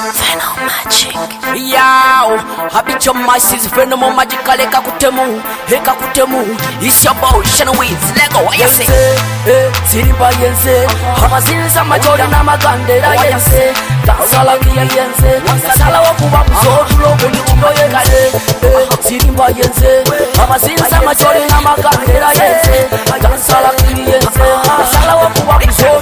Final Magic. Yow, habit your masses, Venom Magical, Eka Kutemu. It's your boy, Shannon Weeds, Lego, what you say? Siriba yense, Hamazin Samajori Namagandera yense, Kasala yense, Kasala Wakuba Zoro, yense, Siriba yense, Hamazin Samajori Namagandera yense, Kasala yense, Kasala Wakuba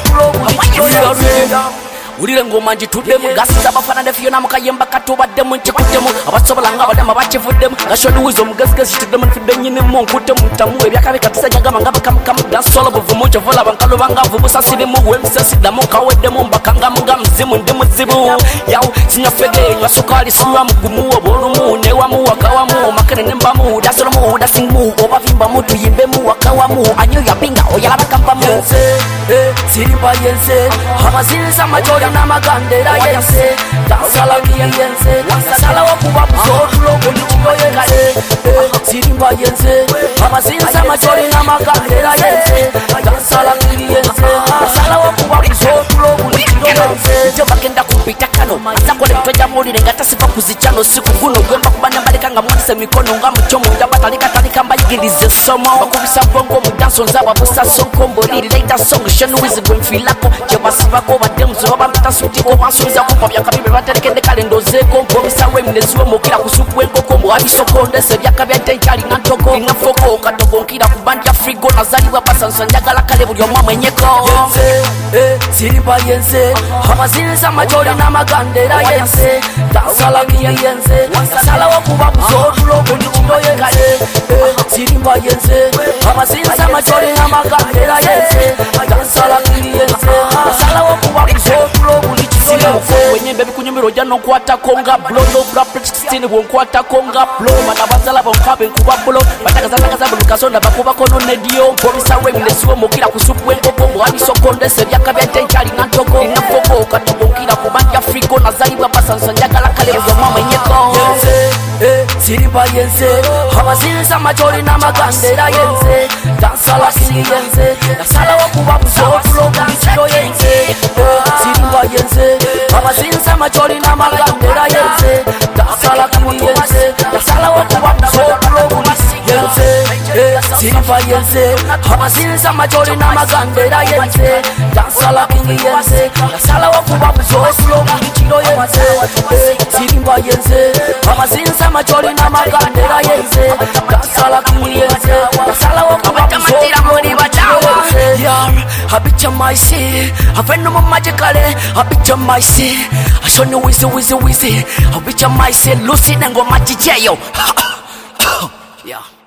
Zoro, Urire ngoma njituddemu gasiza abafana ne Fiona mukayemba katubaddemu nkikuddemu abasobola nga abadama bakivuddemu gashoduwiza omugazigezi kituddemu nfidde nnyinimu nkuddemu ntamu ebyakabe katisajagama nga bakamukamu dansolo buvumu kyovola bankaluba nga vubusa sirimu wemisesidamu kaweddemu mbakangamu nga muzimu ndi muzibu yaw sinyafege nywa sukali sinywa mugumu obolumu newamu wakawamu makene nembamu dasolomu dasingimu obavimbamu tuyimbemu wakawamu anyo yapinga oyalaba kampamu Siriba yense, Hamazin Samajori Namagandera yense, Kasala yense, Kasala Wakuba Zoro, Siriba yense, Hamazin Samajori Namagandera yense, Kasala yense, Kasala Wakuba Zoro, bagenda kupita kano asakole mtoja mulire nga tasifa kuzichano siku guno gwemba kubana mbalika nga mwise mikono nga muchomo ndaba talika mbayigirize somo bakubisa bongo mu danso nzaba busa sonkombo liri later song shenu wizi gwemfilako jebasibako bademzo babamta suti ko bansubiza ku pabya kabibe baterekende kalendo zeko mbomisa wemneziwe mukira kusupu enkoko mu abisokonde sebyakabya tenchali nantoko inafoko katogo nkira kubanja frigo nazaliwa basanso njagala kale buli omwe nyeko Siriba yense, Hamazin Samajori Namagandera yense, Kasala yense, Kasala Wakuba Zoro, Siriba yense, Hamazin Samajori Namagandera yense, Kasala yense, Kasala Wakuba Zoro, wenye bebi kunyumiro jano kwata konga blow no brapet 16 wonkwata konga blow manabazala bonkabe nkuba blow batakaza bulukasonda bakuba kono nedio bomisa wemneziwe mukira kusupu enkoko mu abisokonde sebyakabya tenchali nantoko inafoko katogo nkira kubanja frigo nazaliwa basanso njagala kale bwomwe nyeko Siriba yense, Hamazin Samajori Namagandera yense, Kasala yense, Kasala Wakuba Zoro, yense, Siriba yense, Hamazin Samajori Namagandera yense, Kasala yense, Kasala Wakuba Zoro, yense, Siriba yense, Hamazin Samajori Namagandera yense, Kasala yense, Kasala Wakuba Zoro, yense, Siriba yense, Hamazin Samajori Namagandera yense, Kasala yense, Kasala Wakuba habit your mice, I find no magical, habit your mice, I show no wizzy, habit your mice, Lucy and go magic jail. Yeah.